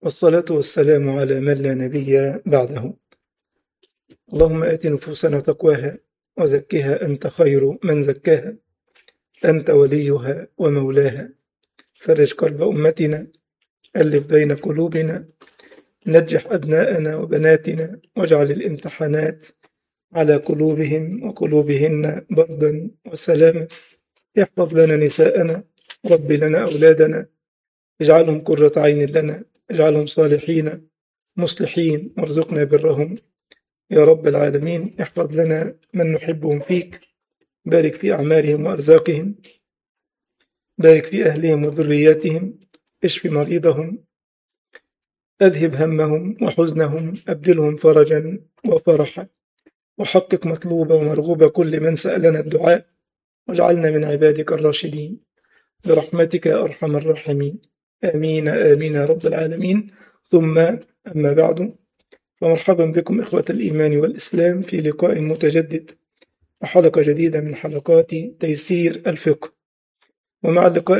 والصلاة والسلام على من لا نبي بعده. اللهم آت نفوسنا تقواها وزكها أنت خير من زكاها، أنت وليها ومولاها. فرج كرب أمتنا، ألف بين قلوبنا، نجح أبناءنا وبناتنا، واجعل الامتحانات على قلوبهم وقلوبهن بردا وسلاما. احفظ لنا نساءنا، رب لنا أولادنا، اجعلهم قرة عين لنا، اجعلهم صالحين مصلحين، وارزقنا برهم يا رب العالمين. احفظ لنا من نحبهم فيك، بارك في أعمارهم وأرزاقهم، بارك في أهلهم وذرياتهم، اشف مريضهم، أذهب همهم وحزنهم، أبدلهم فرجا وفرحا، وحقق مطلوب ومرغوب كل من سألنا الدعاء، واجعلنا من عبادك الراشدين برحمتك يا أرحم الراحمين. آمين آمين يا رب العالمين. ثم أما بعد، فمرحبا بكم إخوة الإيمان والإسلام في لقاء متجدد وحلقة جديدة من حلقات تيسير الفقه، ومع اللقاء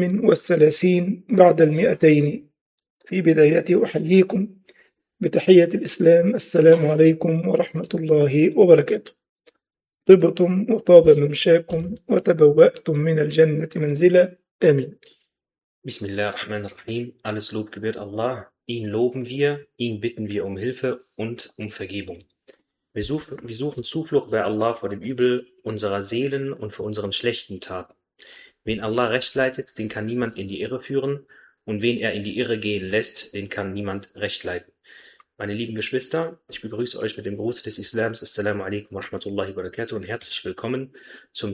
38 بعد 200. في بدايته أحييكم بتحية الإسلام، السلام عليكم ورحمة الله وبركاته. طبتم وطاب ممشاكم وتبوأتم من الجنة منزلا، آمين. Bismillahirrahmanirrahim. Alles Lob gebührt Allah. Ihn loben wir, ihn bitten wir um Hilfe und um Vergebung. Wir suchen Zuflucht bei Allah vor dem Übel unserer Seelen und vor unseren schlechten Taten. Wen Allah recht leitet, den kann niemand in die Irre führen, und wen er in die Irre gehen lässt, den kann niemand recht leiten. Meine lieben Geschwister, ich begrüße euch mit dem Gruß des Islams. Assalamu alaikum wa rahmatullahi wa barakatuh und herzlich willkommen zum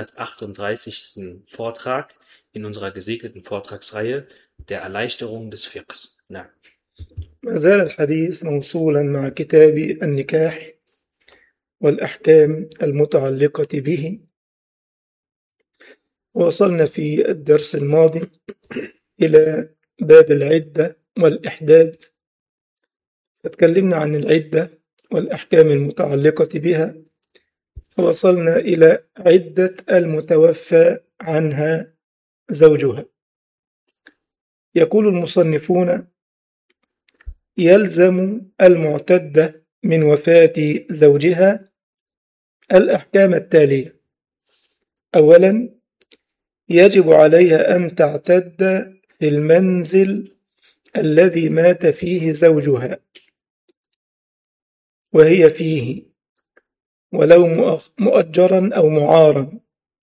238. Vortrag in unserer gesegneten Vortragsreihe der Erleichterung des Fiqhs. ما زال الحديث موصولا مع كتاب النكاح والأحكام المتعلقة به. وصلنا في الدرس الماضي إلى باب العدة والإحداد، فتكلمنا عن العدة والأحكام المتعلقة بها، ووصلنا إلى عدة المتوفى عنها زوجها. يقول المصنفون: يلزم المعتدة من وفاة زوجها الأحكام التالية. أولا، يجب عليها أن تعتد في المنزل الذي مات فيه زوجها وهي فيه، ولو مؤجرا أو معارا،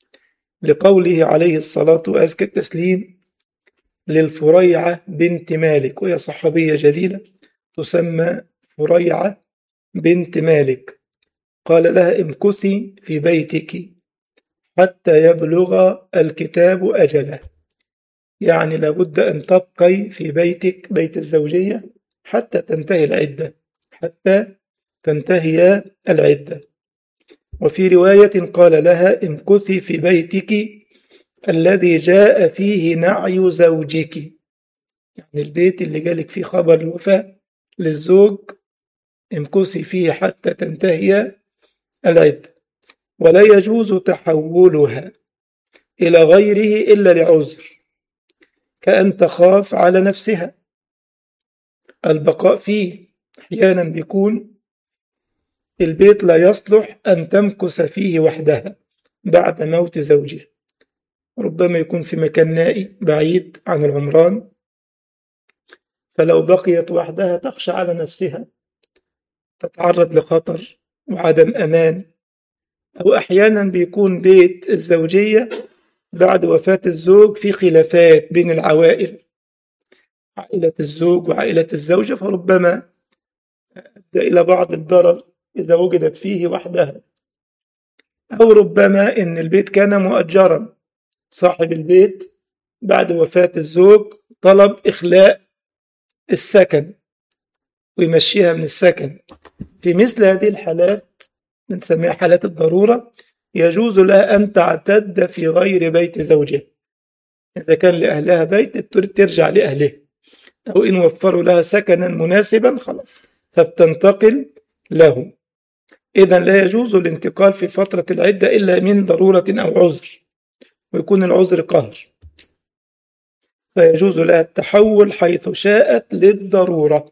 لقوله عليه الصلاة وأزكى التسليم للفريعة بنت مالك، وهي صحابية جليلة تسمى فريعة بنت مالك، قال لها: امكثي في بيتك حتى يبلغ الكتاب أجله. يعني لابد أن تبقي في بيتك، بيت الزوجية، حتى تنتهي العدة، حتى تنتهي العدة. وفي رواية قال لها: امكثي في بيتك الذي جاء فيه نعي زوجك، يعني البيت اللي جالك فيه خبر الوفاة للزوج، امكثي فيه حتى تنتهي العدة. ولا يجوز تحولها إلى غيره إلا لعذر، كأن تخاف على نفسها البقاء فيه. أحيانا بيكون البيت لا يصلح أن تمكث فيه وحدها بعد موت زوجها، ربما يكون في مكان نائي بعيد عن العمران، فلو بقيت وحدها تخشى على نفسها، تتعرض لخطر وعدم أمان. أو أحيانا بيكون بيت الزوجية بعد وفاة الزوج في خلافات بين العوائل، عائلة الزوج وعائلة الزوجة، فربما أدى إلى بعض الضرر إذا وجدت فيه وحدها. أو ربما إن البيت كان مؤجرا، صاحب البيت بعد وفاة الزوج طلب إخلاء السكن ويمشيها من السكن. في مثل هذه الحالات بنسميها حالات الضرورة، يجوز لها أن تعتد في غير بيت زوجها. إذا كان لأهلها بيت ترجع لأهله، أو إن وفروا لها سكنا مناسبا خلاص فبتنتقل له. إذن لا يجوز الانتقال في فترة العدة إلا من ضرورة أو عذر، ويكون العذر قهر. فيجوز لها التحول حيث شاءت للضرورة.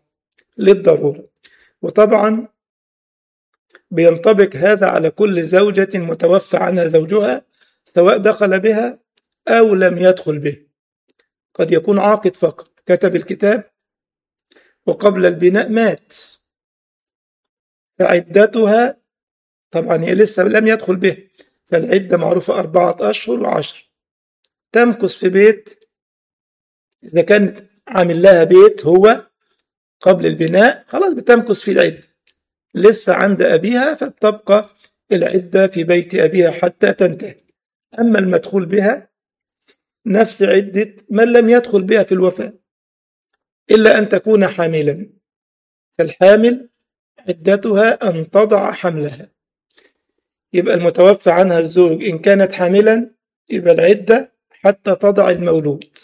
وطبعا بينطبق هذا على كل زوجة متوفى عنها زوجها، سواء دخل بها أو لم يدخل به. قد يكون عاقد فقط، كتب الكتاب وقبل البناء مات، فعدتها طبعا هي لسه لم يدخل به، فالعدة معروفة 4 أشهر و10. تمكث في بيت، إذا كان عامل لها بيت هو قبل البناء خلاص بتمكث في العدة، لسه عند أبيها فبتبقى العدة في بيت أبيها حتى تنتهي. أما المدخول بها نفس عدة من لم يدخل بها في الوفاة، إلا أن تكون حاملا، فالحامل عدتها أن تضع حملها. يبقى المتوفى عنها الزوج إن كانت حاملا يبقى العدة حتى تضع المولود،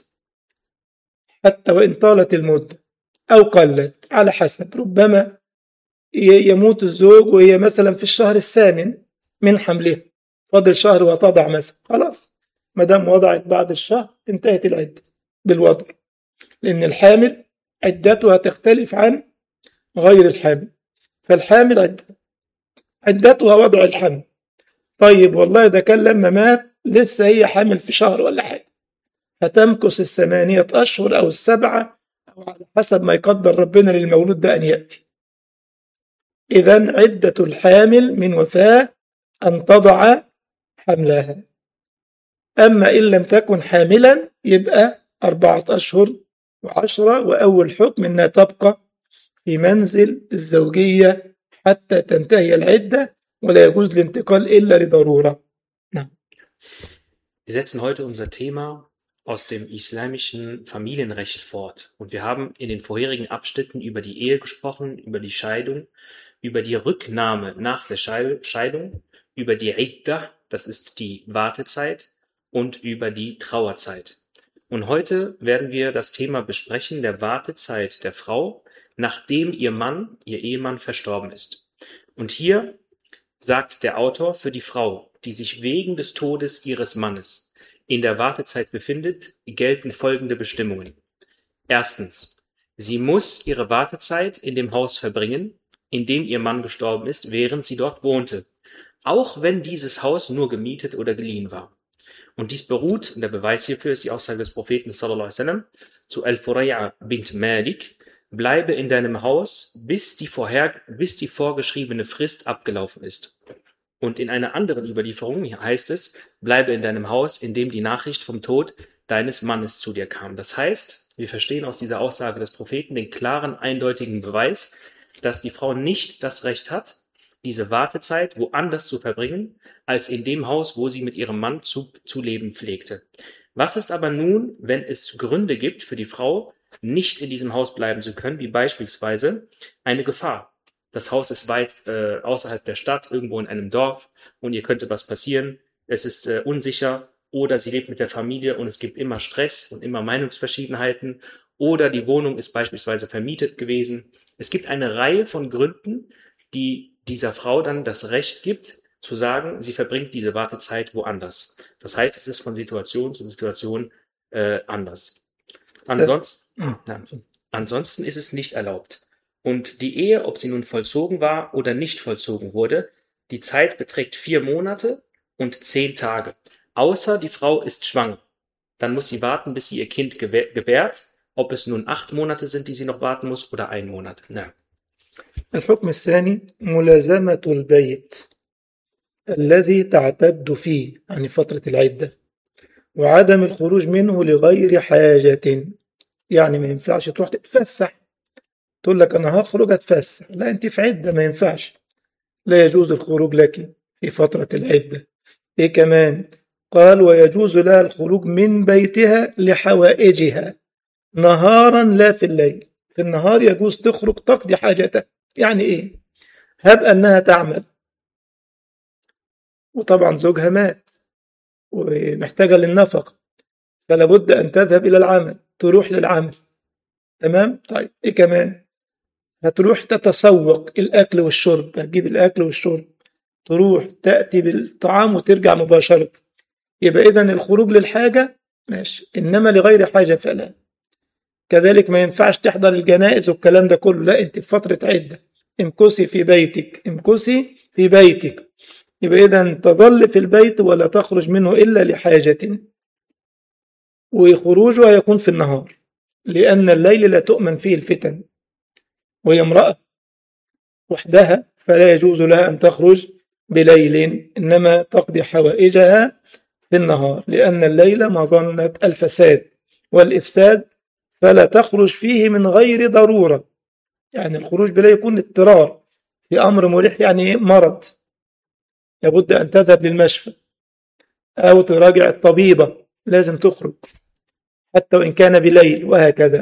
حتى وإن طالت المدة أو قلت على حسب. ربما يموت الزوج وهي مثلا في الشهر الثامن من حملها، فاضل شهر وتضع مثلا، خلاص ما دام وضعت بعد الشهر انتهت العدة بالوضع، لأن الحامل عدتها تختلف عن غير الحامل. فالحامل عدتها وضع الحمل. طيب والله ده كان لما مات لسه هي حامل في شهر ولا حاجة، فتمكث 8 أشهر أو 7 أو على حسب ما يقدر ربنا للمولود ده أن يأتي. إذن عدة الحامل من وفاة أن تضع حملها. أما إن لم تكن حاملا يبقى 4 أشهر و10، وأول حكم أنها تبقى في منزل الزوجية حتى تنتهي العدة، ولا يجوز الانتقال إلا لضرورة. نعم. Wir setzen heute unser Thema aus dem islamischen Familienrecht fort. Und wir haben in den vorherigen Abschnitten über die Ehe gesprochen, über die Scheidung, über die Rücknahme nach der Scheidung, über die Iddah, das ist die Wartezeit, und über die Trauerzeit. Und heute werden wir das Thema besprechen, der Wartezeit der Frau, nachdem ihr Ehemann verstorben ist. Und hier sagt der Autor, für die Frau, die sich wegen des Todes ihres Mannes in der Wartezeit befindet, gelten folgende Bestimmungen. Erstens, sie muss ihre Wartezeit in dem Haus verbringen, in dem ihr Mann gestorben ist, während sie dort wohnte, auch wenn dieses Haus nur gemietet oder geliehen war. Und dies beruht, und der Beweis hierfür ist die Aussage des Propheten sallallahu alaihi wasallam zu Al-Furay'a bint Malik: Bleibe in deinem Haus, bis die vorgeschriebene Frist abgelaufen ist. Und in einer anderen Überlieferung heißt es: Bleibe in deinem Haus, in dem die Nachricht vom Tod deines Mannes zu dir kam. Das heißt, wir verstehen aus dieser Aussage des Propheten den klaren, eindeutigen Beweis, dass die Frau nicht das Recht hat, diese Wartezeit woanders zu verbringen, als in dem Haus, wo sie mit ihrem Mann zu leben pflegte. Was ist aber nun, wenn es Gründe gibt für die Frau, nicht in diesem Haus bleiben zu können, wie beispielsweise eine Gefahr? Das Haus ist weit außerhalb der Stadt, irgendwo in einem Dorf, und ihr könnte was passieren, es ist unsicher, oder sie lebt mit der Familie und es gibt immer Stress und immer Meinungsverschiedenheiten, oder die Wohnung ist beispielsweise vermietet gewesen. Es gibt eine Reihe von Gründen, die dieser Frau dann das Recht gibt, zu sagen, sie verbringt diese Wartezeit woanders. Das heißt, es ist von Situation zu Situation anders. Ansonsten ist es nicht erlaubt. Und die Ehe, ob sie nun vollzogen war oder nicht vollzogen wurde, die Zeit beträgt 4 Monate und 10 Tage. Außer die Frau ist schwanger. Dann muss sie warten, bis sie ihr Kind gebärt, ob es nun 8 Monate sind, die sie noch warten muss, oder 1 Monat. Ja. الحكم الثاني ملازمة البيت الذي تعتد فيه، يعني فترة العدة، وعدم الخروج منه لغير حاجة. يعني ما ينفعش تروح تتفسح، تقول لك أنا هخرج أتفسح، لا أنت في عدة ما ينفعش، لا يجوز الخروج لك في فترة العدة. إيه كمان؟ قال ويجوز لها الخروج من بيتها لحوائجها نهارا لا في الليل. في النهار يجوز تخرج تقضي حاجتها. يعني إيه؟ هب أنها تعمل وطبعا زوجها مات ومحتاجة للنفقة، فلا بد أن تذهب إلى العمل، تروح للعمل. تمام؟ طيب إيه كمان؟ هتروح تتسوق الأكل والشرب، هتجيب الأكل والشرب، تروح تأتي بالطعام وترجع مباشرة. يبقى إذن الخروج للحاجة ماشي، إنما لغير حاجة فلا. كذلك ما ينفعش تحضر الجنائز والكلام ده كله، لا، أنت في فترة عدة، امكثي في بيتك، امكثي في بيتك. يبقى إذا تظل في البيت ولا تخرج منه إلا لحاجة، وخروجها يكون في النهار، لأن الليل لا تؤمن فيه الفتن، وهي امرأة وحدها فلا يجوز لها أن تخرج بليل، إنما تقضي حوائجها في النهار، لأن الليل مظنة الفساد والإفساد، فلا تخرج فيه من غير ضرورة. يعني الخروج بلا يكون اضطرار في أمر مريح، يعني مرض لابد أن تذهب للمشفى أو تراجع الطبيبة، لازم تخرج حتى وإن كان بليل، وهكذا.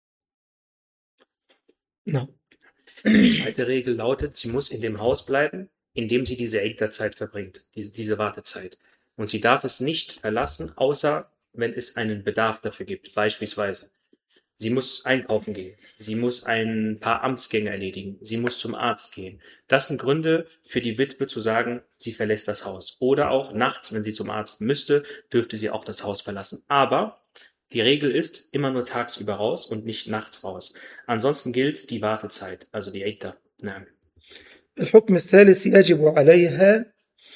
نعم. Die zweite Regel lautet, sie muss in dem Haus bleiben, in dem sie diese Idda-Zeit verbringt, diese Wartezeit. Und sie darf es nicht verlassen, außer wenn es einen Bedarf dafür gibt. Beispielsweise, sie muss einkaufen gehen, sie muss ein paar Amtsgänge erledigen, sie muss zum Arzt gehen. Das sind Gründe für die Witwe zu sagen, sie verlässt das Haus. Oder auch nachts, wenn sie zum Arzt müsste, dürfte sie auch das Haus verlassen. Aber die Regel ist immer nur tagsüber raus und nicht nachts raus. Ansonsten gilt die Wartezeit, also die Idda. نعم. الحكم الثالث، يجب عليها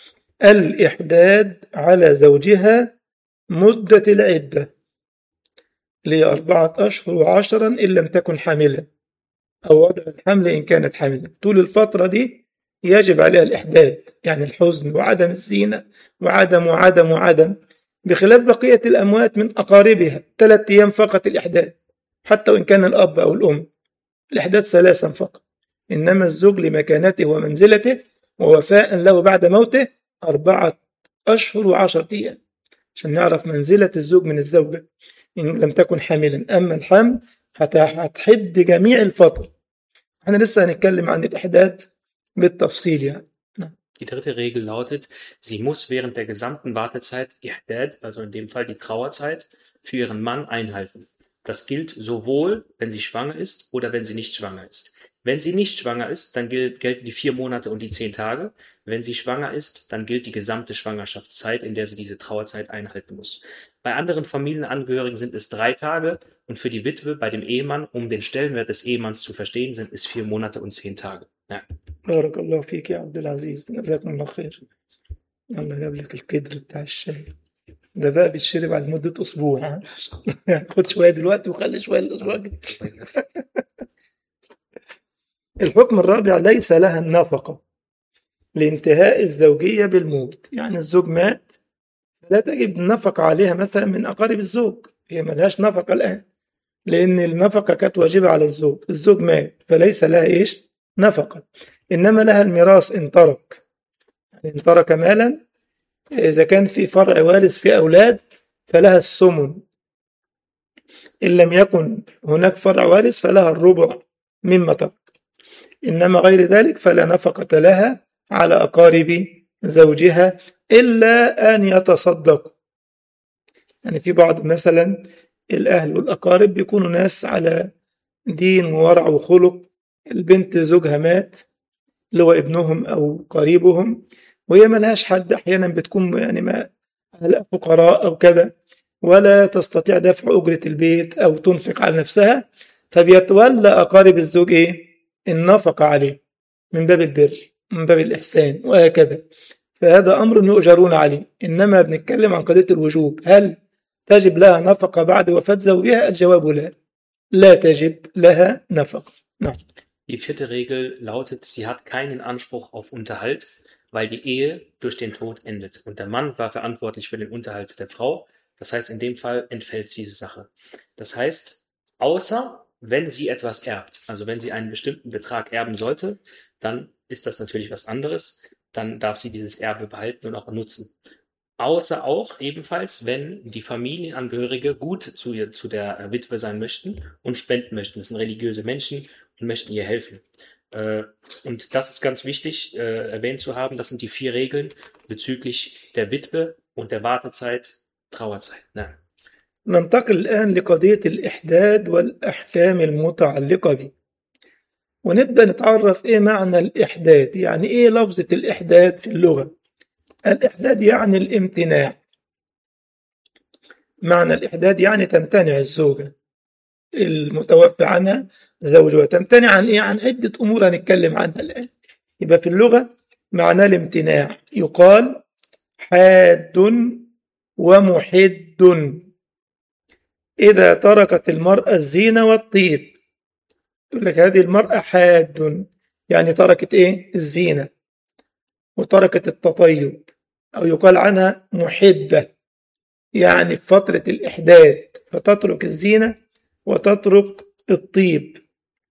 الإحداد على زوجها مدة العدة، اللي هي 4 أشهر و10 إن لم تكن حاملا، أو وضع الحمل إن كانت حاملا. طول الفترة دي يجب عليها الإحداد، يعني الحزن وعدم الزينة وعدم، بخلاف بقية الأموات من أقاربها 3 أيام فقط الإحداد، حتى وإن كان الأب أو الأم، الإحداد 3 فقط. إنما الزوج لمكانته ومنزلته ووفاء له بعد موته 4 أشهر و10 أيام، عشان نعرف منزلة الزوج من الزوجة إن لم تكن حاملا. أما الحمل هتحد جميع الفترة. احنا لسه هنتكلم عن الإحداد بالتفصيل يعني. Die dritte Regel lautet, sie muss während der gesamten Wartezeit Ihdad, also in dem Fall die Trauerzeit, für ihren Mann einhalten. Das gilt sowohl, wenn sie schwanger ist oder wenn sie nicht schwanger ist. Wenn sie nicht schwanger ist, dann gelten die 4 Monate und die 10 Tage. Wenn sie schwanger ist, dann gilt die gesamte Schwangerschaftszeit, in der sie diese Trauerzeit einhalten muss. Bei anderen Familienangehörigen sind es 3 Tage und für die Witwe bei dem Ehemann, um den Stellenwert des Ehemanns zu verstehen, sind es 4 Monate und 10 Tage. Ja. بارك الله فيك يا عبد العزيز، جزاكم الله خير. يلا جاب لك القدر بتاع الشاي ده بقى بيتشرب على مدة أسبوع، ها؟ خد شوية دلوقتي وخلي شوية الأسبوع الجاي. الحكم الرابع، ليس لها النفقة لانتهاء الزوجية بالموت. يعني الزوج مات، لا تجب النفقة عليها مثلا من أقارب الزوج، هي ملهاش نفقة الآن، لأن النفقة كانت واجبة على الزوج. الزوج مات فليس لها إيش؟ نفقة. إنما لها الميراث إن ترك، يعني إن ترك مالا، إذا كان في فرع وارث في أولاد فلها الثمن، إن لم يكن هناك فرع وارث فلها الربع مما ترك. إنما غير ذلك فلا نفقة لها على أقارب زوجها إلا أن يتصدقوا. يعني في بعض مثلا الأهل والأقارب بيكونوا ناس على دين وورع وخلق، البنت زوجها مات اللي هو ابنهم أو قريبهم، وهي ملهاش حد، أحيانا بتكون يعني ما أهلها فقراء أو كذا، ولا تستطيع دفع أجرة البيت أو تنفق على نفسها، فبيتولى أقارب الزوج إيه؟ النفقة عليه من باب البر، من باب الإحسان، وهكذا. فهذا أمر يؤجرون عليه. إنما بنتكلم عن قضية الوجوب، هل تجب لها نفقة بعد وفاة زوجها؟ الجواب لا، لا تجب لها نفقة. نعم. Die 4. Regel lautet, sie hat keinen Anspruch auf Unterhalt, weil die Ehe durch den Tod endet. Und der Mann war verantwortlich für den Unterhalt der Frau. Das heißt, in dem Fall entfällt diese Sache. Das heißt, außer wenn sie etwas erbt, also wenn sie einen bestimmten Betrag erben sollte, dann ist das natürlich was anderes. Dann darf sie dieses Erbe behalten und auch nutzen. Außer auch ebenfalls, wenn die Familienangehörige gut zu der Witwe sein möchten und spenden möchten. Das sind religiöse Menschen und möchten ihr helfen. Und das ist ganz wichtig erwähnt zu haben. Das sind die 4 Regeln bezüglich der Witwe und der Wartezeit, Trauerzeit. نعم. ننتقل الآن لقضية الإحداد والأحكام المتعلقة به، ونبدأ نتعرف إيه معنى الإحداد، يعني إيه لفظة الإحداد في اللغة. الإحداد يعني الامتناع، معنى الإحداد يعني تمتنع الزوجة المتوفى عنها زوجها، تمتنع عن إيه؟ عن عدة أمور هنتكلم عنها الآن. يبقى في اللغة معناه الامتناع، يقال حاد ومحد. إذا تركت المرأة الزينة والطيب، يقول لك هذه المرأة حاد، يعني تركت إيه؟ الزينة، وتركت التطيب. أو يقال عنها محدة، يعني في فترة الإحداد، فتترك الزينة وتترك الطيب.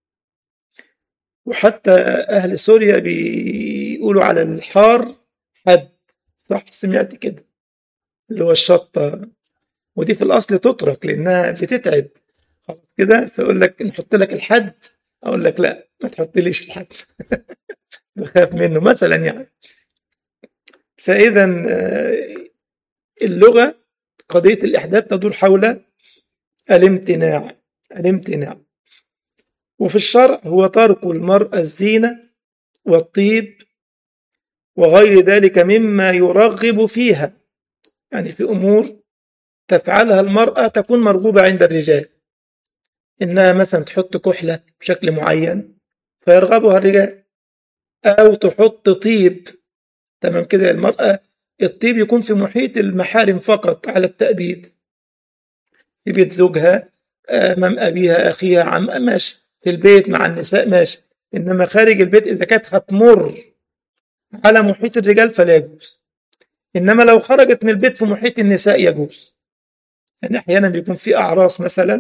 وحتى أهل سوريا بيقولوا على الحار حد، صح؟ سمعت كده، اللي هو الشطة، ودي في الأصل تترك لأنها بتتعب خلاص كده، فيقول لك نحط لك الحد، أقول لك لا ما تحطليش الحد بخاف منه مثلا يعني. فإذا اللغة قضية الإحداث تدور حول الامتناع. وفي الشرع هو ترك المرأة الزينة والطيب وغير ذلك مما يرغب فيها، يعني في أمور تفعلها المرأة تكون مرغوبة عند الرجال، إنها مثلا تحط كحلة بشكل معين فيرغبها الرجال، أو تحط طيب. تمام كده، المرأة الطيب يكون في محيط المحارم فقط على التأبيد، في بيت زوجها، أمام أبيها أخيها عم ماشي، في البيت مع النساء ماشي، إنما خارج البيت إذا كانت هتمر على محيط الرجال فلا يجوز. إنما لو خرجت من البيت في محيط النساء يجوز. يعني أحيانا بيكون في أعراس مثلا،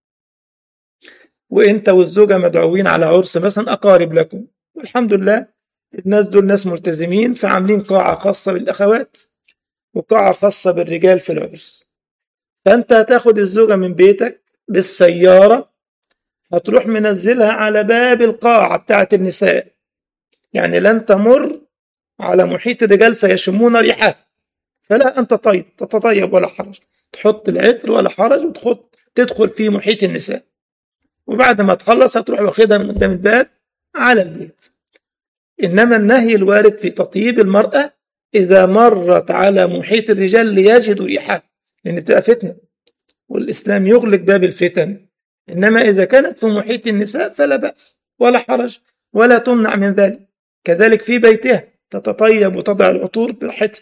وإنت والزوجة مدعوين على عرس مثلا أقارب لكم، والحمد لله الناس دول ناس ملتزمين، فعاملين قاعة خاصة بالأخوات وقاعة خاصة بالرجال في العرس. فأنت هتاخد الزوجة من بيتك بالسيارة، هتروح منزلها على باب القاعة بتاعة النساء، يعني لن تمر على محيط الرجال فيشمون ريحها، فلا أنت تتطيب ولا حرج، تحط العطر ولا حرج تدخل في محيط النساء، وبعد ما تخلص هتروح واخدها من قدام الباب على البيت. إنما النهي الوارد في تطيب المرأة إذا مرت على محيط الرجال ليجدوا ريحها، لأن بتبقى فتنة والإسلام يغلق باب الفتن. إنما إذا كانت في محيط النساء فلا بأس ولا حرج ولا تمنع من ذلك. كذلك في بيتها تتطيب وتضع العطور براحتها.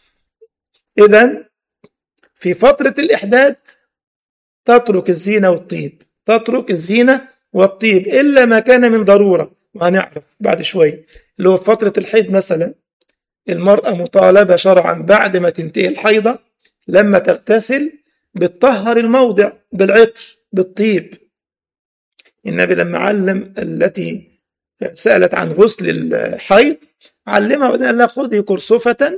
إذن في فترة الإحداد تترك الزينة والطيب إلا ما كان من ضرورة، وهنعرف بعد شوي. اللي هو فترة الحيض مثلا، المرأة مطالبة شرعا بعد ما تنتهي الحيضة لما تغتسل بتطهر الموضع بالعطر بالطيب. النبي لما علم التي سألت عن غسل الحيض علمها وقال لها خذي كرسفة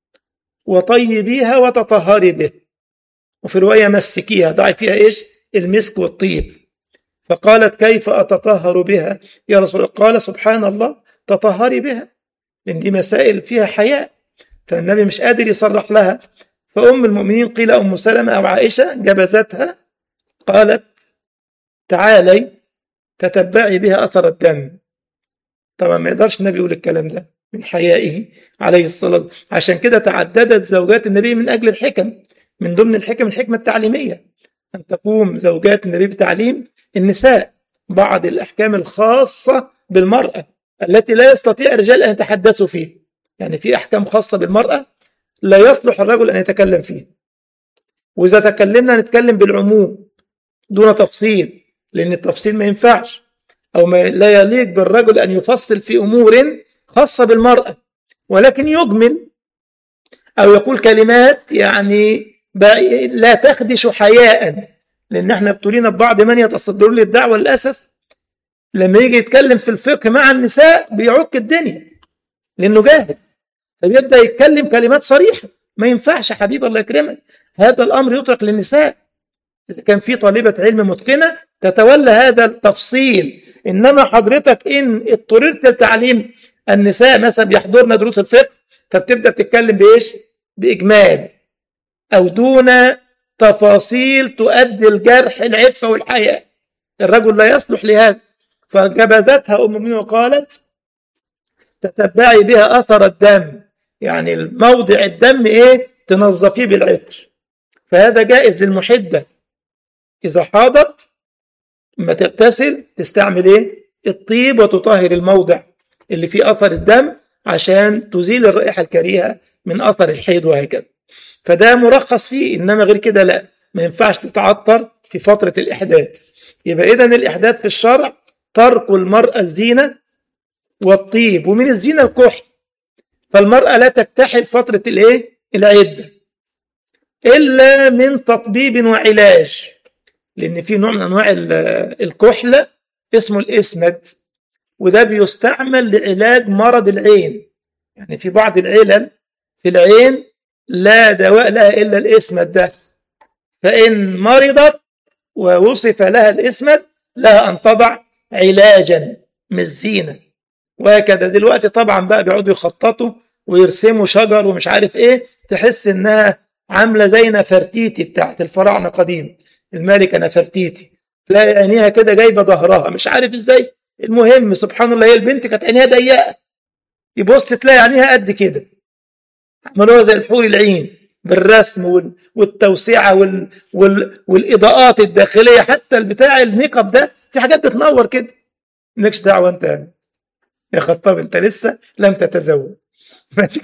وطيبيها وتطهري به، وفي رواية مسكيها، ضعي فيها إيش؟ المسك والطيب. فقالت كيف أتطهر بها يا رسول الله؟ قال سبحان الله تطهري بها، لأن دي مسائل فيها حياء، فالنبي مش قادر يصرح لها. فأم المؤمنين قيل أم سلمة أو عائشة جبزتها، قالت تعالي تتبعي بها أثر الدم. طبعا ما يقدرش النبي يقول الكلام ده من حيائه عليه الصلاة والسلام. عشان كده تعددت زوجات النبي من أجل الحكم، من ضمن الحكم الحكمة التعليمية، أن تقوم زوجات النبي بتعليم النساء بعض الأحكام الخاصة بالمرأة التي لا يستطيع الرجال أن يتحدثوا فيه. يعني في أحكام خاصة بالمرأة لا يصلح الرجل أن يتكلم فيه، وإذا تكلمنا نتكلم بالعموم دون تفصيل، لأن التفصيل ما ينفعش أو ما لا يليق بالرجل أن يفصل في أمور خاصة بالمرأة، ولكن يجمل أو يقول كلمات يعني لا تخدش حياء. لأن احنا ابتلينا ببعض من يتصدرون للدعوة للأسف لما يجي يتكلم في الفقه مع النساء بيعك الدنيا لأنه جاهل، فبيبدأ يتكلم كلمات صريحة. ما ينفعش حبيب الله يكرمك، هذا الأمر يترك للنساء. إذا كان في طالبة علم متقنة تتولى هذا التفصيل، إنما حضرتك إن اضطررت لتعليم النساء مثلا بيحضرنا دروس الفقه فبتبدأ تتكلم بإيش؟ بإجمال أو دون تفاصيل تؤدي الجرح العفة والحياء. الرجل لا يصلح لهذا. فجبذتها أم المؤمنين وقالت تتبعي بها أثر الدم، يعني الموضع الدم إيه؟ تنظفيه بالعطر. فهذا جائز للمحدة إذا حاضت ما تغتسل تستعمل إيه؟ الطيب وتطهر الموضع اللي فيه أثر الدم عشان تزيل الرائحة الكريهة من أثر الحيض وهكذا. فده مرخص فيه، إنما غير كده لا، ما ينفعش تتعطر في فترة الإحداث. يبقى إذن الإحداث في الشرع ترك المرأة الزينة والطيب، ومن الزينة الكحل. فالمرأة لا تكتحل فترة الإيه؟ العدة إلا من تطبيب وعلاج، لأن في نوع من أنواع الكحل اسمه الإسمد، وده بيستعمل لعلاج مرض العين. يعني في بعض العلل في العين لا دواء لها إلا الإسمد ده، فإن مرضت ووصف لها الإسمد لها أن تضع علاجا مش زينة. وهكذا دلوقتي طبعا بقى بيقعدوا يخططوا ويرسموا شجر ومش عارف إيه، تحس إنها عاملة زي نفرتيتي بتاعت الفراعنة قديم، الملكة نفرتيتي، تلاقي عينيها كده جايبة ظهرها مش عارف إزاي. المهم سبحان الله، هي البنت كانت عينيها ضيقة، يبص تلاقي عينيها قد كده، عملوها زي الحور العين بالرسم والتوسعة والإضاءات الداخلية. حتى البتاع الميك اب ده في حاجات بتنور كده. مالكش دعوة أنت يا خطاب، أنت لسه لم تتزوج. ماشي.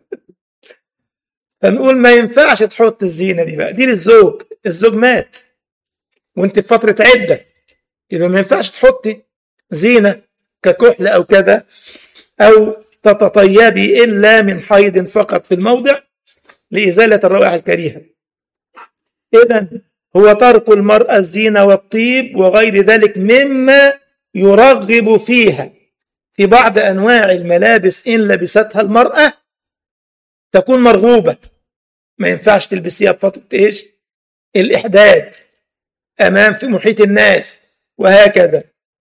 فنقول ما ينفعش تحط الزينة دي بقى، دي للزوج، الزوج مات وانت في فترة عدة، يبقى ما ينفعش تحطي زينة ككحل أو كذا أو تتطيبي إلا من حيض فقط في الموضع لإزالة الروائح الكريهة. إذن هو ترك المرأة الزينة والطيب وغير ذلك مما يرغب فيها. في بعض أنواع الملابس إن لبستها المرأة تكون مرغوبة، ما ينفعش تلبسيها في فترة إيش؟ الإحداث أمام في محيط الناس وهكذا.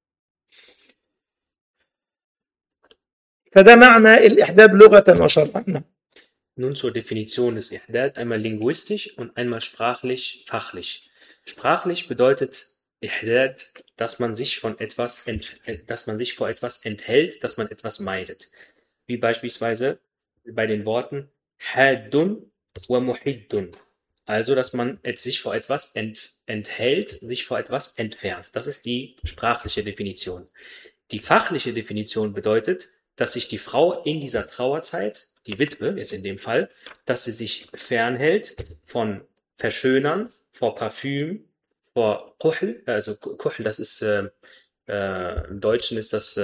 فده معنى الإحداث لغة وشرعا. Nun zur Definition des Ihdad, einmal linguistisch und einmal sprachlich, fachlich. Sprachlich bedeutet Ihdad, dass man sich vor etwas enthält, dass man etwas meidet. Wie beispielsweise bei den Worten Haddun wa Muhiddun. Also, dass man sich vor etwas enthält, sich vor etwas entfernt. Das ist die sprachliche Definition. Die fachliche Definition bedeutet, dass sich die Frau in dieser Trauerzeit, die Witwe jetzt in dem Fall, dass sie sich fernhält von Verschönern, vor Parfüm, vor Kuhl, also Kuhl, das ist im Deutschen ist das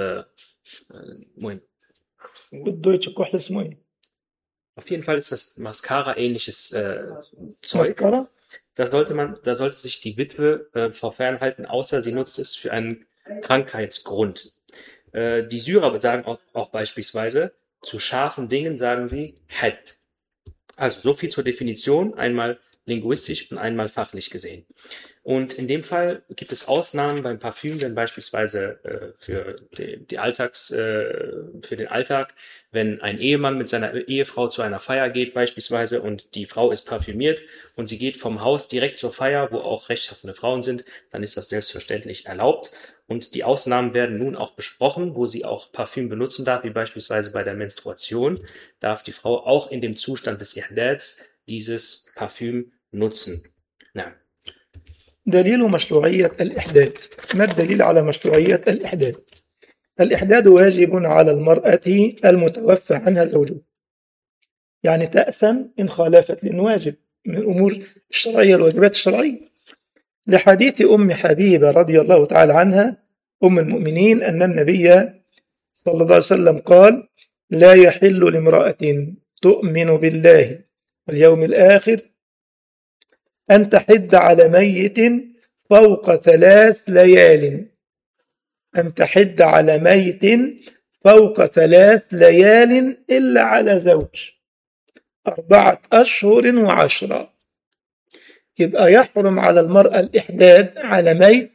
بالدويتش كحل اسمه ايه؟ auf jeden Fall ist das Mascara-ähnliches Zeug. مسكرة؟ Da sollte sich die Witwe vor fernhalten, außer sie nutzt es für einen Krankheitsgrund. Die Syrer sagen auch beispielsweise, zu scharfen Dingen sagen sie Had. Also so viel zur Definition, einmal linguistisch und einmal fachlich gesehen. Und in dem Fall gibt es Ausnahmen beim Parfüm, wenn beispielsweise für den Alltag, wenn ein Ehemann mit seiner Ehefrau zu einer Feier geht beispielsweise und die Frau ist parfümiert und sie geht vom Haus direkt zur Feier, wo auch rechtschaffene Frauen sind, dann ist das selbstverständlich erlaubt. Und die Ausnahmen werden nun auch besprochen, wo sie auch Parfüm benutzen darf, wie beispielsweise bei der Menstruation, darf die Frau auch in dem Zustand des Ihdads dieses Parfüm nutzen. Ja. دليل مشروعية الإحداث. ما الدليل على مشروعية الإحداث؟ الإحداث واجب على المرأة المتوفى عنها زوجها، يعني تأثم إن خالفت، لأنه واجب من الأمور الشرعية، الواجبات الشرعية، لحديث أم حبيبة رضي الله تعالى عنها أم المؤمنين أن النبي صلى الله عليه وسلم قال: لا يحل لامرأة تؤمن بالله واليوم الآخر أن تحد على ميت فوق 3 ليال، أن تحد على ميت فوق 3 ليال إلا على زوج 4 أشهر و10. يبقى يحرم على المرأة الإحداد على ميت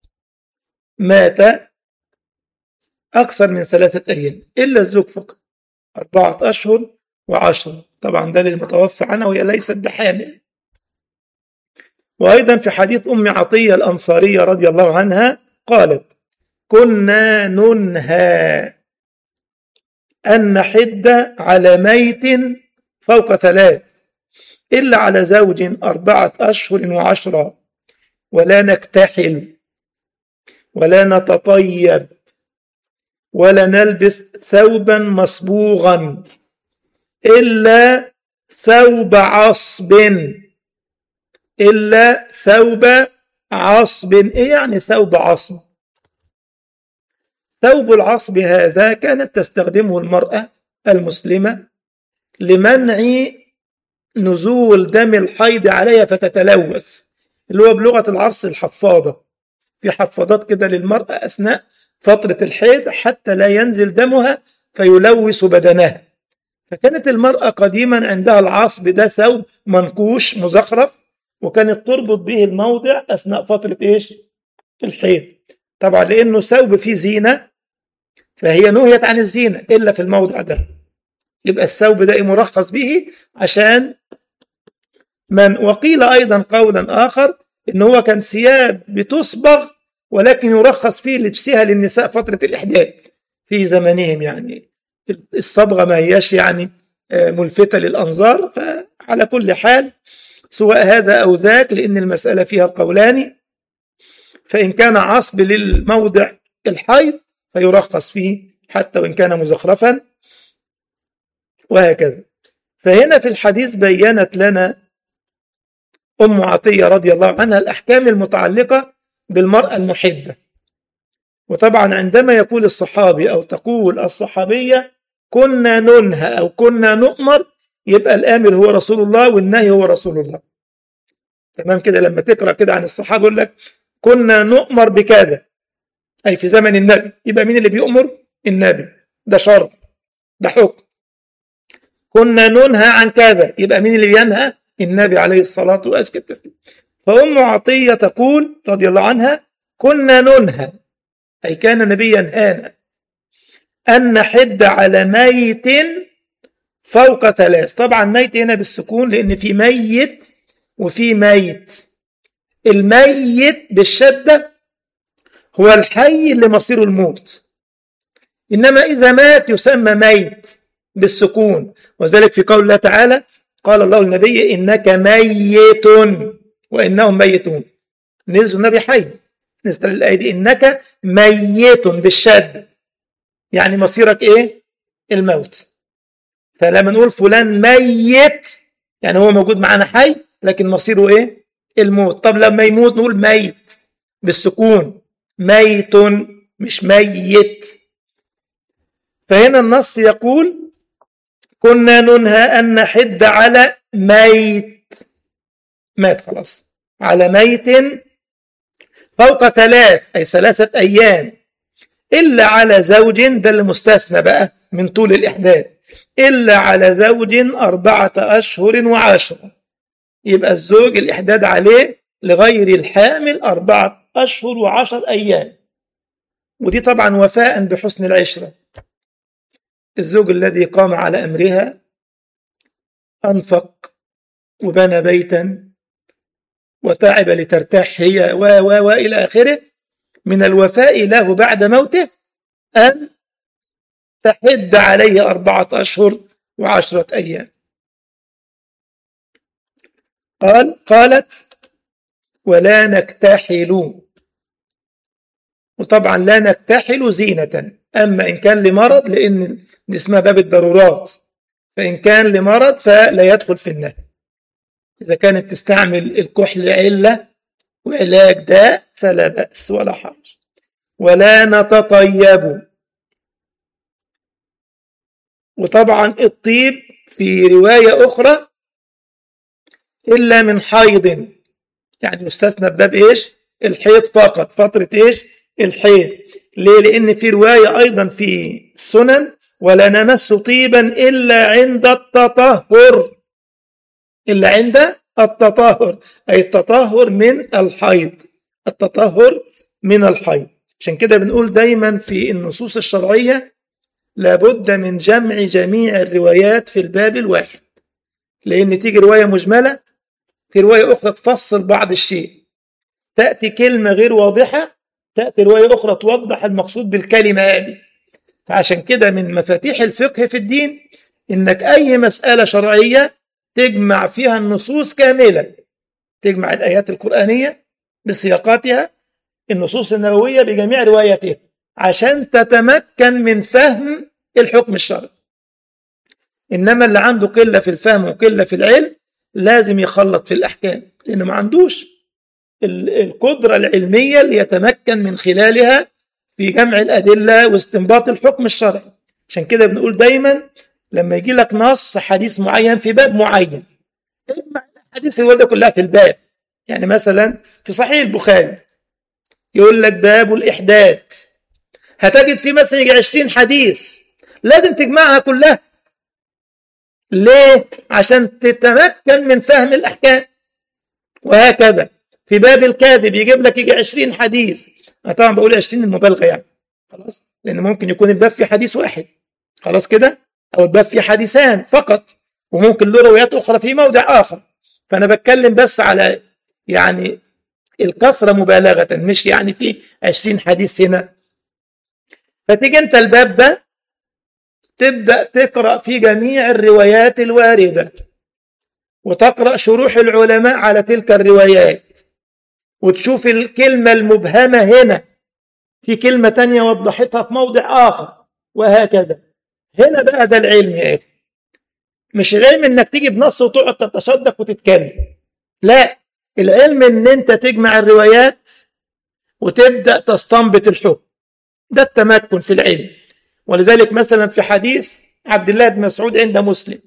مات أكثر من 3 أيام إلا الزوج فقط 4 أشهر و10. طبعا ده للمتوفى عنها وهي ليست بحامل. وأيضا في حديث أم عطية الأنصارية رضي الله عنها قالت: كنا ننهى أن نحد على ميت فوق 3، إلا على زوج 4 أشهر و10 ولا نكتحل ولا نتطيب ولا نلبس ثوبا مصبوغا إلا ثوب عصب. إلا ثوب عصب. إيه يعني ثوب عصب؟ ثوب العصب هذا كانت تستخدمه المرأة المسلمة لمنع نزول دم الحيض عليها فتتلوث، اللي هو بلغة العرس الحفاضة. في حفاضات كده للمرأة أثناء فترة الحيض حتى لا ينزل دمها فيلوث بدنها. فكانت المرأة قديما عندها العصب ده ثوب منقوش مزخرف، وكانت تربط به الموضع أثناء فترة إيش؟ الحيض. طبعا لأنه ثوب فيه زينة فهي نهيت عن الزينة إلا في الموضع ده، يبقى الثوب ده مرخص به عشان من. وقيل أيضا قولا آخر إن هو كان ثياب بتصبغ ولكن يرخص فيه لبسها للنساء فترة الإحداث في زمانهم، يعني الصبغة ما هياش يعني ملفتة للأنظار. فعلى كل حال سواء هذا أو ذاك لأن المسألة فيها القولان، فإن كان عصب للموضع الحيض فيرخص فيه حتى وإن كان مزخرفا وهكذا. فهنا في الحديث بيّنت لنا أم عطية رضي الله عنها الأحكام المتعلقة بالمرأة المحدة. وطبعا عندما يقول الصحابي أو تقول الصحابية كنا ننهى أو كنا نؤمر، يبقى الآمر هو رسول الله والنهي هو رسول الله. تمام كده؟ لما تقرأ كده عن الصحابة يقول لك كنا نؤمر بكذا أي في زمن النبي، يبقى مين اللي بيؤمر؟ النبي، ده شرع، ده حكم. كنا ننهى عن كذا، يبقى مين اللي بينهى؟ النبي عليه الصلاة والسلام. فأم عطية تقول رضي الله عنها كنا ننهى أي كان النبي ينهانا أن نحد على ميت فوق 3. طبعا ميت هنا بالسكون لأن في ميت وفي ميت. الميت بالشدة هو الحي اللي مصيره الموت، إنما إذا مات يسمى ميت بالسكون. وذلك في قول الله تعالى قال الله النبي إنك ميت وإنهم ميتون. نزل النبي حي، نزل الآية دي إنك ميت بالشد يعني مصيرك إيه؟ الموت. فلما نقول فلان ميت يعني هو موجود معنا حي لكن مصيره إيه؟ الموت. طب لما يموت نقول ميت بالسكون، ميت مش ميت. فهنا النص يقول كنا ننهى أن نحد على ميت، مات خلاص، على ميت فوق 3 أي 3 أيام، إلا على زوج، ده المستثنى بقى من طول الإحداث، إلا على زوج 4 أشهر و10. يبقى الزوج الإحداد عليه لغير الحامل 4 أشهر و10 أيام. ودي طبعا وفاء بحسن العشرة. الزوج الذي قام على أمرها أنفق وبنى بيتا وتعب لترتاح هي وإلى آخره، من الوفاء له بعد موته أن تحد عليه 4 أشهر و10 أيام. قالت ولا نكتحل. وطبعا لا نكتحل زينة، أما إن كان لمرض لأن دي اسمها باب الضرورات، فإن كان لمرض فلا يدخل في النهي. إذا كانت تستعمل الكحل علة وعلاج داء فلا بأس ولا حرج. ولا نتطيب. وطبعا الطيب في رواية أخرى إلا من حيض، يعني يستثنى بباب إيش؟ الحيض فقط، فترة إيش؟ الحيض. ليه؟ لأن في رواية أيضا في السنن ولا نمس طيبا إلا عند التطهر، إلا عند التطهر أي التطهر من الحيض، التطهر من الحيض. عشان كده بنقول دايما في النصوص الشرعية لابد من جمع جميع الروايات في الباب الواحد، لأن تيجي رواية مجملة في رواية أخرى تفصل بعض الشيء، تأتي كلمة غير واضحة تأتي رواية أخرى توضح المقصود بالكلمة هذه. فعشان كده من مفاتيح الفقه في الدين إنك أي مسألة شرعية تجمع فيها النصوص كاملة، تجمع الآيات القرآنية بسياقاتها، النصوص النبوية بجميع رواياتها، عشان تتمكن من فهم الحكم الشرعي. إنما اللي عنده قلة في الفهم وقلة في العلم لازم يخلط في الأحكام، لأنه ما عندوش القدرة العلمية اللي يتمكن من خلالها في جمع الأدلة واستنباط الحكم الشرعي. عشان كده بنقول دايما لما يجي لك نص حديث معين في باب معين، اجمع الحديث الواردة كلها في الباب. يعني مثلا في صحيح البخاري يقول لك باب الإحداث، هتجد فيه مثلا يجي 20 حديث، لازم تجمعها كلها. ليه؟ عشان تتمكن من فهم الأحكام. وهكذا في باب الكاذب يجيب لك يجي 20 حديث، أنا طبعا بقول 20 المبالغة يعني، خلاص، لأن ممكن يكون الباب فيه حديث واحد، خلاص كده، أو الباب فيه حديثان فقط، وممكن له روايات أخرى في موضع آخر. فأنا بتكلم بس على يعني الكسرة مبالغة، مش يعني في 20 حديث هنا. فتيجي أنت الباب ده تبدأ تقرأ في جميع الروايات الواردة، وتقرأ شروح العلماء على تلك الروايات، وتشوف الكلمة المبهمة هنا في كلمة تانية وضحتها في موضع آخر، وهكذا. هنا بقى ده العلم يا أخي، مش العلم إنك تيجي بنص وتقعد تتشدق وتتكلم، لا، العلم إن أنت تجمع الروايات وتبدأ تستنبط الحكم، ده التمكن في العلم. ولذلك مثلا في حديث عبد الله بن مسعود عند مسلم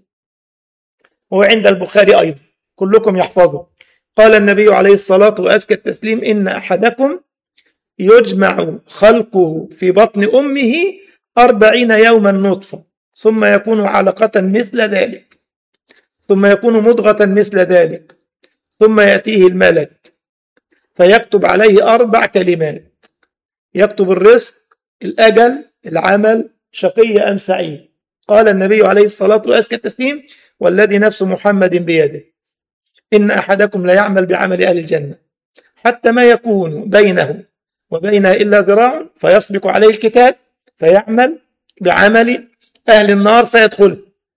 وعند البخاري أيضا، كلكم يحفظه، قال النبي عليه الصلاة وأزكى التسليم: إن أحدكم يجمع خلقه في بطن أمه 40 يوما نطفة، ثم يكون علقة مثل ذلك، ثم يكون مضغة مثل ذلك، ثم يأتيه الملك فيكتب عليه 4 كلمات، يكتب الرزق، الأجل، العمل، شقي أم سعيد. قال النبي عليه الصلاة وأزكى التسليم: والذي نفس محمد بيده إن أحدكم لا يعمل بعمل أهل الجنة حتى ما يكون بينه وبينها إلا ذراع فيسبق عليه الكتاب فيعمل بعمل أهل النار فيدخل،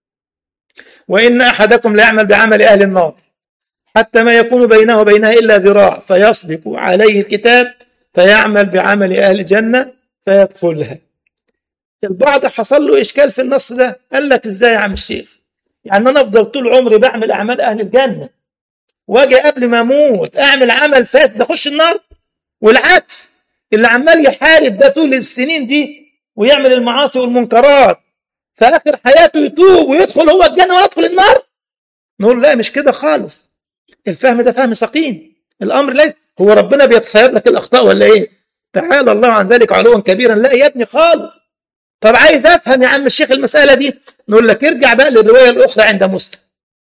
وإن أحدكم لا يعمل بعمل أهل النار حتى ما يكون بينه وبينها إلا ذراع فيسبق عليه الكتاب فيعمل بعمل أهل الجنة فيدخلها. البعض حصل له إشكال في النص ده، قال لك إزاي يا عم الشيخ؟ يعني أنا أفضل طول عمري بعمل أعمال أهل الجنة واجي قبل ما أموت أعمل عمل فاسد أخش النار؟ والعكس، اللي عمال يحارب ده طول السنين دي ويعمل المعاصي والمنكرات في آخر حياته يتوب ويدخل هو الجنة ويدخل النار؟ نقول لا، مش كده خالص. الفهم ده فهم سقيم. الأمر لا هو ربنا بيتصيد لك الأخطاء ولا إيه؟ تعالى الله عن ذلك علوا كبيرا. لا يا ابني خالص. طب عايز أفهم يا عم الشيخ المسألة دي، نقول لك ارجع بقى للرواية الأخرى عند مسلم،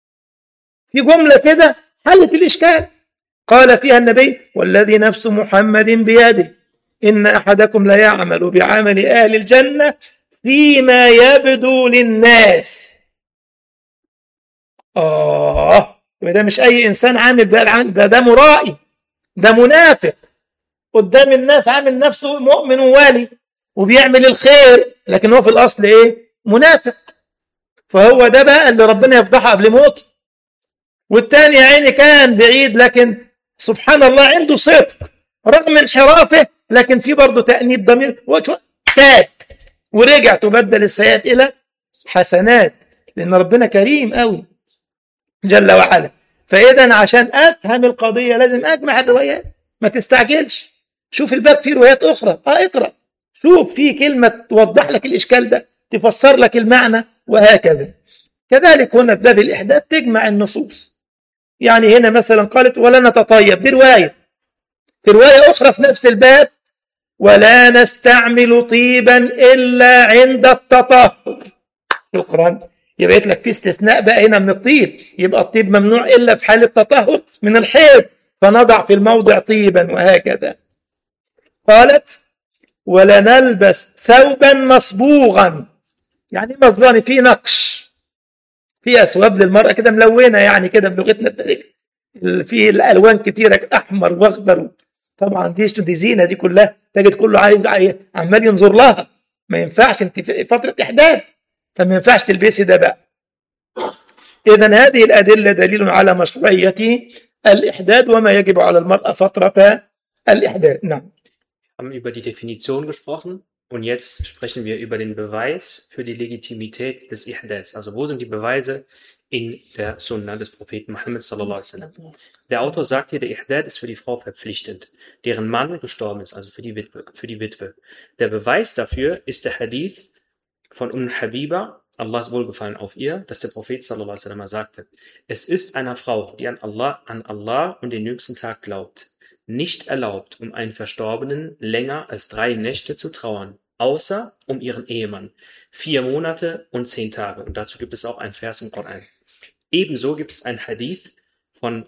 في جملة كده حلت الإشكال. قال فيها النبي: والذي نفس محمد بيده إن أحدكم لا يعمل بعمل أهل الجنة فيما يبدو للناس. ده مش أي إنسان عامل ده مرائي، ده منافق قدام الناس، عامل نفسه مؤمن ووالي وبيعمل الخير، لكن هو في الأصل إيه؟ منافق. فهو ده بقى اللي ربنا يفضحه قبل موته. والتاني يا عيني كان بعيد لكن سبحان الله عنده صدق رغم انحرافه، لكن في برضه تأنيب ضمير، تاب ورجع، تبدل السيئات إلى حسنات، لأن ربنا كريم قوي جل وعلا. فإذا عشان أفهم القضية لازم أجمع الروايات، ما تستعجلش. شوف الباب فيه روايات أخرى، اقرأ، شوف فيه كلمة توضح لك الإشكال ده، تفسر لك المعنى، وهكذا. كذلك هنا في باب الإحداث تجمع النصوص. يعني هنا مثلا قالت: ولا نتطيب، دي رواية. في رواية أخرى في نفس الباب: ولا نستعمل طيبا إلا عند التطهر. شكرا، يبقى لك في استثناء بقى هنا من الطيب، يبقى الطيب ممنوع إلا في حال التطهر من الحيض، فنضع في الموضع طيبا، وهكذا. قالت: ولا نلبس ثوبا مصبوغا. يعني مصبوغا فيه نقش، في أثواب للمرأة كده ملونة، يعني كده بلغتنا الدارجة، في الألوان كتيرة، أحمر وأخضر. طبعا دي زينة، دي كلها تجد كله عمال ينظر لها. ما ينفعش، انت في فترة إحداث، فما ينفعش تلبسي ده بقى. إذن هذه الأدلة دليل على مشروعية الإحداد وما يجب على المرأة فترة الإحداد. نعم. Wir haben über die Definition gesprochen und jetzt sprechen wir über den Beweis für die Legitimität des Ihdads. Also wo sind die Beweise in der Sunna des Propheten Muhammad sallallahu alaihi wasallam? Der Autor sagt hier, der Ihdad ist für die Frau verpflichtend, deren Mann gestorben ist, also für die Witwe. Der Beweis dafür ist der Hadith von Habiba, Allahs Wohlgefallen auf ihr, dass der Prophet sallallahu alaihi wasallam sagte: Es ist einer Frau, die an Allah und den jüngsten Tag glaubt, nicht erlaubt, um einen Verstorbenen länger als 3 Nächte zu trauern, außer um ihren Ehemann, 4 Monate und 10 Tage. Und dazu gibt es auch einen Vers im Koran. Ebenso gibt es ein Hadith von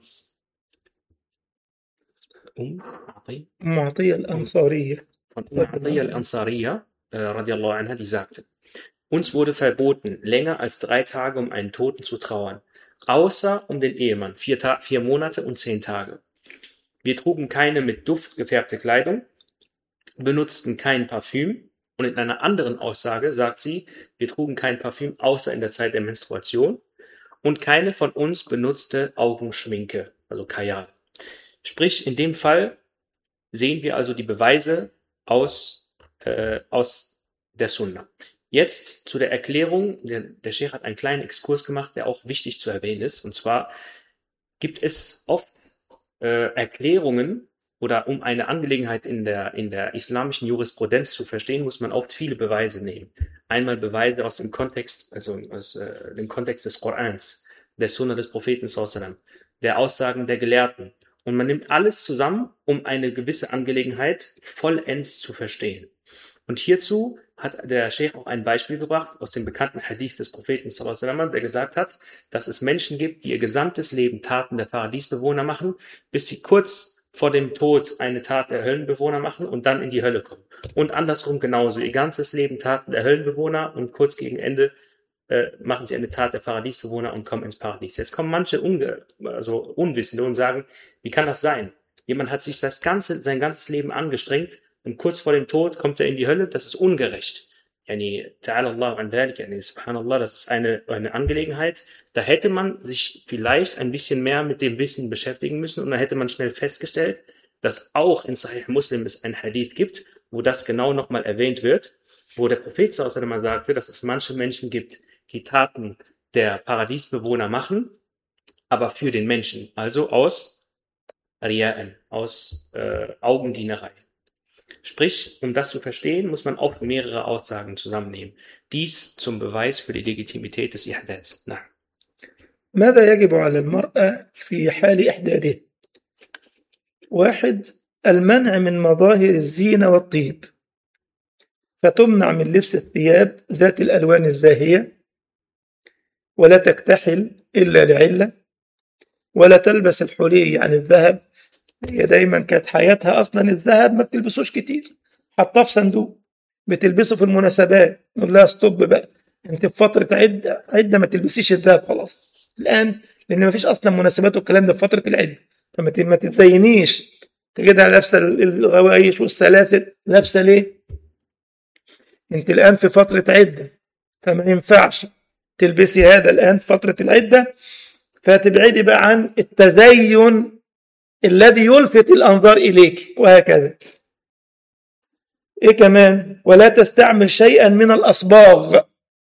Atiyya al-Ansariyya. al-Ansariyya, radiallahu anha, die sagte: Uns wurde verboten, länger als 3 Tage um einen Toten zu trauern, außer um den Ehemann, 4 Monate und 10 Tage. Wir trugen keine mit Duft gefärbte Kleidung, benutzten kein Parfüm, und in einer anderen Aussage sagt sie, wir trugen kein Parfüm außer in der Zeit der Menstruation, und keine von uns benutzte Augenschminke, also Kajal. Sprich, in dem Fall sehen wir also die Beweise aus der Sunna. Jetzt zu der Erklärung. Der Sheikh hat einen kleinen Exkurs gemacht, der auch wichtig zu erwähnen ist. Und zwar gibt es oft Erklärungen, oder um eine Angelegenheit in der islamischen Jurisprudenz zu verstehen, muss man oft viele Beweise nehmen. Einmal Beweise aus dem Kontext, also aus dem Kontext des Korans, der Sunna des Propheten sallallahu alaihi wasallam, der Aussagen der Gelehrten. Und man nimmt alles zusammen, um eine gewisse Angelegenheit vollends zu verstehen. Und hierzu hat der Sheikh auch ein Beispiel gebracht aus dem bekannten Hadith des Propheten sallallahu alaihi wasallam, der gesagt hat, dass es Menschen gibt, die ihr gesamtes Leben Taten der Paradiesbewohner machen, bis sie kurz vor dem Tod eine Tat der Höllenbewohner machen und dann in die Hölle kommen. Und andersrum genauso, ihr ganzes Leben Taten der Höllenbewohner und kurz gegen Ende machen sie eine Tat der Paradiesbewohner und kommen ins Paradies. Jetzt kommen manche Unwissende und sagen, wie kann das sein? Jemand hat sich sein ganzes Leben angestrengt und kurz vor dem Tod kommt er in die Hölle, das ist ungerecht. Ta'ala Allah an dhalik, subhanallah, das ist eine Angelegenheit, da hätte man sich vielleicht ein bisschen mehr mit dem Wissen beschäftigen müssen und da hätte man schnell festgestellt, dass auch in Sahih Muslim es ein Hadith gibt, wo das genau nochmal erwähnt wird, wo der Prophet sallallahu alaihi wasallam sagte, dass es manche Menschen gibt, die Taten der Paradiesbewohner machen, aber für den Menschen, also aus Riya'an, aus Augendienerei. Sprich, um das zu verstehen, muss man oft mehrere Aussagen zusammennehmen. Dies zum Beweis für die Legitimität des Ihdads. Na. ماذا يجب على المرأة في حال إحدادها؟ 1. المنع من مظاهر الزينة والطيب، فتمنع من لبس الثياب ذات الألوان الزاهية، ولا تكتحل إلا لعلة، ولا تلبس الحلي عن الذهب. هي دايما كانت حياتها أصلا الذهب ما بتلبسوش كتير، حطاه في صندوق، بتلبسه في المناسبات. نقول لها ستوب بقى، انت في فترة عدة ما تلبسيش الذهب خلاص الآن، لأن ما فيش أصلا مناسبات والكلام ده في فترة العدة، فما تتزينيش تجدها لابسة الغوايش والسلاسل. لابسة ليه؟ انت الآن في فترة عدة، فما ينفعش تلبسي هذا الآن في فترة العدة، فتبعدي بقى عن التزين الذي يلفت الأنظار إليك، وهكذا. إيه كمان؟ ولا تستعمل شيئا من الأصباغ،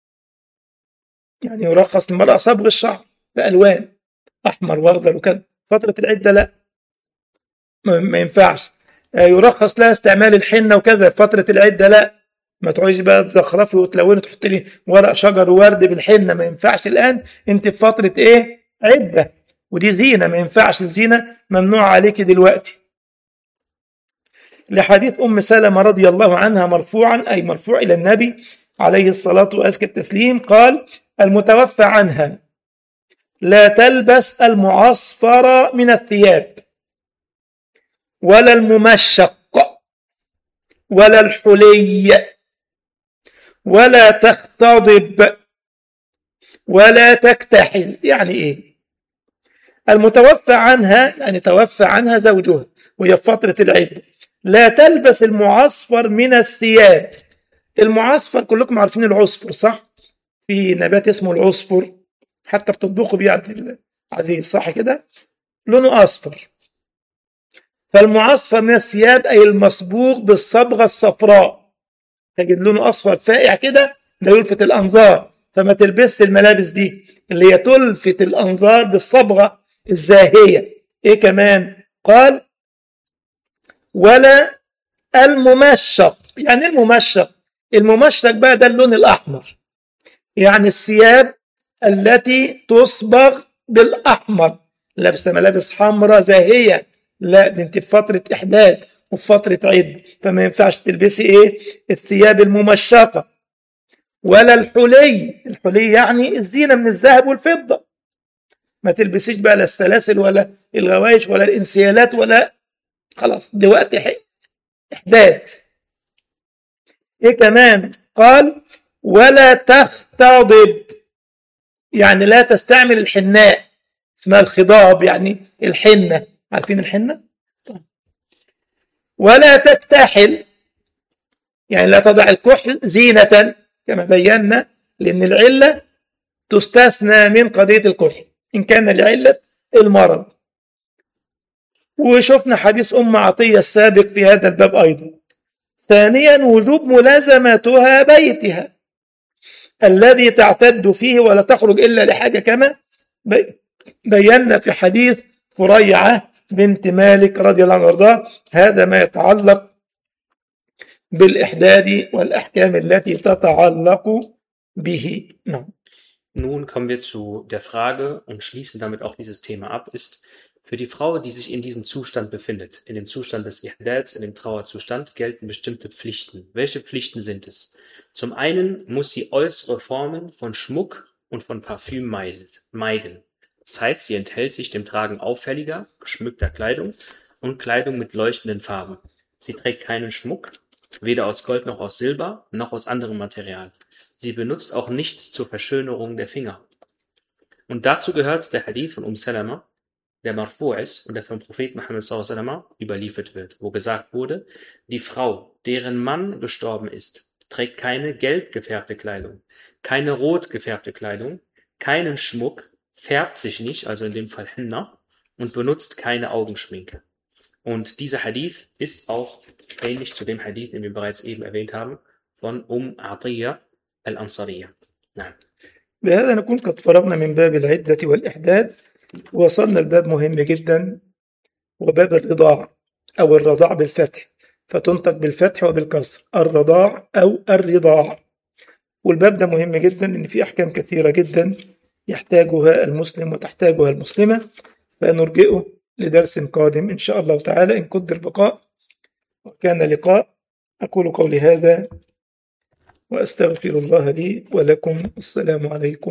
يعني يرخص للمرأة صبغ الشعر بألوان أحمر وأخضر وكذا. فترة العدة لا، ما ينفعش. يرخص لها استعمال الحنة وكذا. فترة العدة لا، ما تقعدي بقى تزخرفي وتلوني تحط لي ورق شجر وورد بالحنة، ما ينفعش. الآن أنت في فترة إيه؟ عدة، ودي زينة، ما ينفعش. الزينة ممنوع عليك دلوقتي. لحديث أم سلمة رضي الله عنها مرفوعا، أي مرفوع إلى النبي عليه الصلاة وأزكى التسليم، قال: المتوفى عنها لا تلبس المعصفر من الثياب، ولا الممشق، ولا الحلي، ولا تختضب، ولا تكتحل. يعني إيه؟ المتوفى عنها يعني توفى عنها زوجها وهي في فترة العدة، لا تلبس المعصفر من الثياب. المعصفر كلكم عارفين العصفر صح؟ في نبات اسمه العصفر، حتى بتطبخه بيه عبد العزيز صح كده، لونه أصفر. فالمعصفر من الثياب أي المصبوغ بالصبغة الصفراء، تجد لونه أصفر فاقع كده، ده يلفت الأنظار. فما تلبس الملابس دي اللي هي تلفت الأنظار بالصبغة الزاهية. إيه كمان؟ قال ولا الممشق. يعني إيه الممشق؟ الممشق بقى ده اللون الأحمر، يعني الثياب التي تصبغ بالأحمر، لابسة ملابس حمراء زاهية، لا دي انت في فترة إحداد وفي فترة عيد، فما ينفعش تلبسي إيه؟ الثياب الممشقة. ولا الحلي. الحلي يعني الزينة من الذهب والفضة، ما تلبسيش بقى لا السلاسل ولا الغوايش ولا الانسيالات ولا، خلاص دي وقت إحداد. إيه كمان؟ قال ولا تختضب، يعني لا تستعمل الحناء، اسمها الخضاب يعني الحنة، عارفين الحنة؟ ولا تكتحل، يعني لا تضع الكحل زينة كما بينا، لأن العلة تستثنى من قضية الكحل إن كان لعلة المرض. وشفنا حديث أم عطية السابق في هذا الباب أيضا. ثانيا وجوب ملازمتها بيتها الذي تعتد فيه ولا تخرج إلا لحاجة، كما بينا في حديث فريعة بنت مالك رضي الله عنها وارضاها. هذا ما يتعلق بالإحداد والأحكام التي تتعلق به. نعم. Nun kommen wir zu der Frage und schließen damit auch dieses Thema ab. Ist für die Frau, die sich in diesem Zustand befindet, in dem Zustand des Ihdads, in dem Trauerzustand, gelten bestimmte Pflichten. Welche Pflichten sind es? Zum einen muss sie äußere Formen von Schmuck und von Parfüm meiden. Das heißt, sie enthält sich dem Tragen auffälliger, geschmückter Kleidung und Kleidung mit leuchtenden Farben. Sie trägt keinen Schmuck, weder aus Gold noch aus Silber, noch aus anderem Material. Sie benutzt auch nichts zur Verschönerung der Finger. Und dazu gehört der Hadith von Salama, der Marfu' ist und der vom Propheten Muhammad sallallahu alaihi wasallam überliefert wird, wo gesagt wurde, die Frau, deren Mann gestorben ist, trägt keine gelb gefärbte Kleidung, keine rot gefärbte Kleidung, keinen Schmuck, färbt sich nicht, also in dem Fall Henna, und benutzt keine Augenschminke. Und dieser Hadith ist auch ähnlich zu dem Hadith, den wir bereits eben erwähnt haben, von Atiyya الأنصارية. نعم. بهذا نكون قد فرغنا من باب العدة والإحداد، وصلنا لباب مهم جدا وباب الرضاع أو الرضاع بالفتح، فتنطق بالفتح وبالكسر الرضاع أو الرضاع. والباب ده مهم جدا لأن فيه أحكام كثيرة جدا يحتاجها المسلم وتحتاجها المسلمة، فنرجئه لدرس قادم إن شاء الله تعالى إن قدر بقاء وكان لقاء. أقول قولي هذا وأستغفر الله لي ولكم. السلام عليكم.